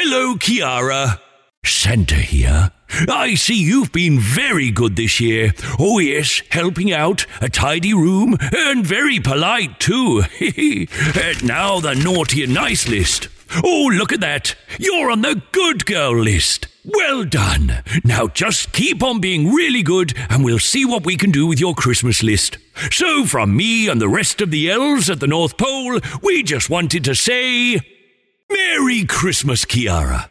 Hello, Kiara. Santa here. I see you've been very good this year. Oh yes, helping out, a tidy room, and very polite too. Now the naughty and nice list. Oh, look at that. You're on the good girl list. Well done. Now just keep on being really good and we'll see what we can do with your Christmas list. So from me and the rest of the elves at the North Pole, we just wanted to say, Merry Christmas, Kiara.